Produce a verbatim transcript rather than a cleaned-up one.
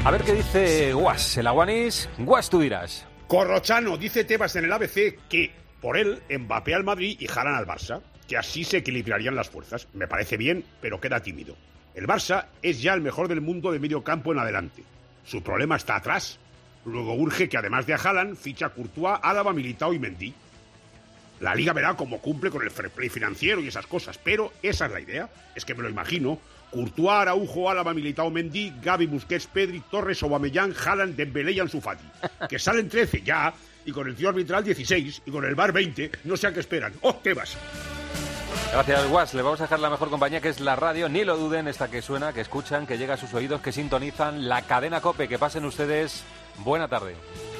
A ver qué dice Guas, el Aguanis. Guas, tú dirás. Corrochano, dice Tebas en el A B C que, por él, Mbappé al Madrid y Haaland al Barça, que así se equilibrarían las fuerzas. Me parece bien, pero queda tímido. El Barça es ya el mejor del mundo de medio campo en adelante. Su problema está atrás. Luego urge que, además de a Haaland, ficha a Courtois, Álava, Militao y Mendy. La Liga verá cómo cumple con el fair play financiero y esas cosas, pero esa es la idea. Es que me lo imagino. Courtois, Araujo, Álava, Militao, Mendy, Gavi, Busquets, Pedri, Torres, Aubameyang, Haaland, Dembélé y Ansu Fati. Que salen trece ya, y con el tío arbitral dieciséis, y con el V A R veinte, no sé a qué esperan. ¡Oh, Tebas! Gracias, Guas. Le vamos a dejar la mejor compañía, que es la radio. Ni lo duden, esta que suena, que escuchan, que llega a sus oídos, que sintonizan la cadena COPE. Que pasen ustedes buena tarde.